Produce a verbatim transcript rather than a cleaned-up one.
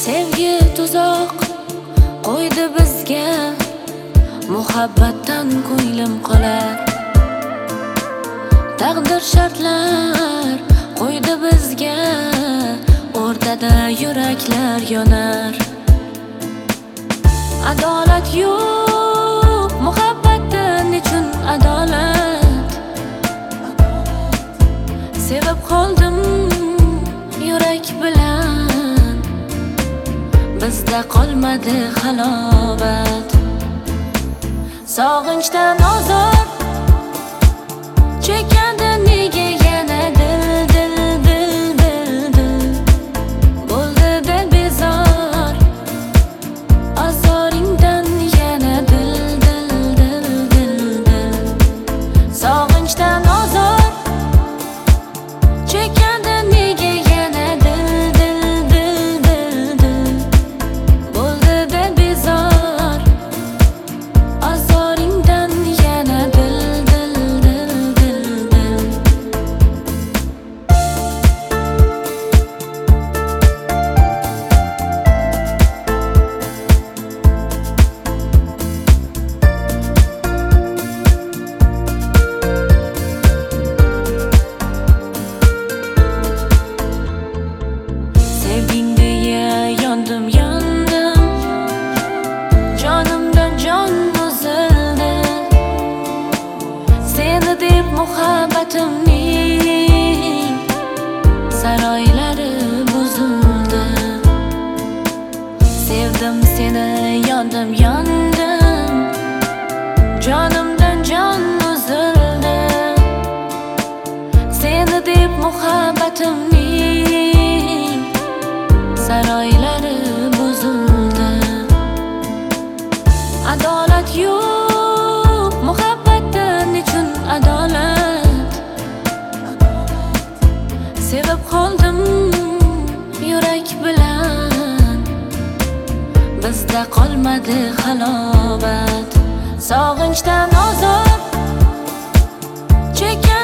Sevgi tuzoq qo'ydi bizga, muhabbatdan ko'nglim qolar. Taqdir shartlar qo'ydi bizga, o'rtada yuraklar yonar. Adolat yo'q muhabbatda, nechun adolat? Sevib qoldim yurak bilan, bizda qolmadi halovat. Sog'inchdan ozor chekadi nega yana dil dil dil dil dil bo'ldi dil bezor, azoringdan yana dil dil dil dil dil. Sog'inchdan ozor chekadi nega yana dil dil dil dil dil bo'ldi dil bezor, azoringdan yana dil dil dil dil dil. Sevging deya yondim yondim, jonimdan jon uzildi. Seni deb muhabbatimning saroylari buzildi. Sevdim seni, yondim yondim, jonimdan jon uzildi. Seni deb muhabbatimning saroylari buzildi. Adolat yo'q muhabbatda, nechun adolat? Sevib qoldim yurak bilan, bizda qolmadi halovat. Sog'inchdan ozor chekadi